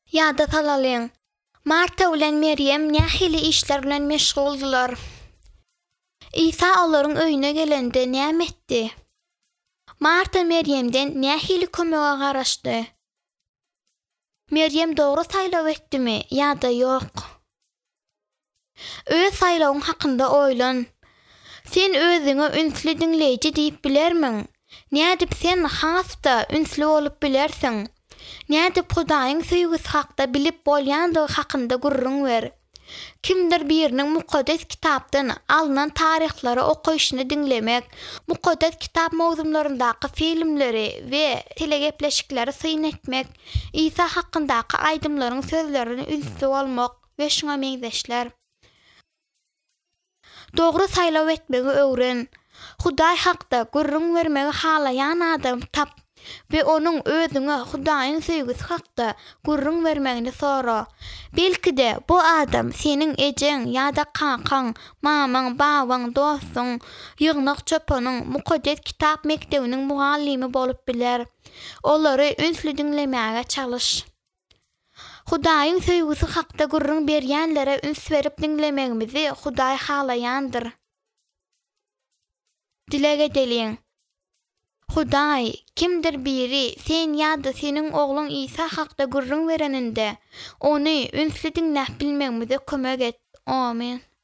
Ýada salalyň. Marta bilen Meryem nähili işler bilen meşguldylar. İsa olaryň öýüne gelende näme etdi? Marta Meryemden nähili kömege garaşdy? Meryem dogry saýlaw etdimi ýa-da ýok? Öz saýlawyň hakynda oýlan. Sen özüňe ünsli diňleýiji diýip bilermiň? Nädip sen hasda ünsli bolup bilersiň? Nädip Hudaýyň söýgüsi hakda bilip bolýandygy hakynda gurrun ber? Kimdir biriniň mukaddes kitapdan alynan taryhlary okuyşyny diňlemek, mukaddes kitap mowzumlaryndaky filmleri we telegepleşikleri syň etmek, İsa hakyndaky aýdymlaryň sözlerini ünsli bolmak we şuňa meňzeşler. Dogry saýlaw etmegi öwren. Hudaý hakda gurrun bermegi halaýan adam tap we onuň özüňe Hudaýyň söýgüsi hakda gurrun bermegini sora. Belki-de bu adam seniň ejeň ýa-da kankaň, mamaň, babaň, dostuň, ýygnak çöpanyň mukaddes kitap mektebiniň muallimi bolup biler. Olary ünsli diňlemäge çalyş. Hudaýyň söýgüsi hakda gurrun berýänlere üns berip diňlemegimizi Hudaý halaýandyr. Dilege edeliň. Hudaý, kimdir biri sen ýa-da seniň ogluň İsa hakda gurrun bereninde ony ünsli diňläp bilmegimize kömek et. Amin.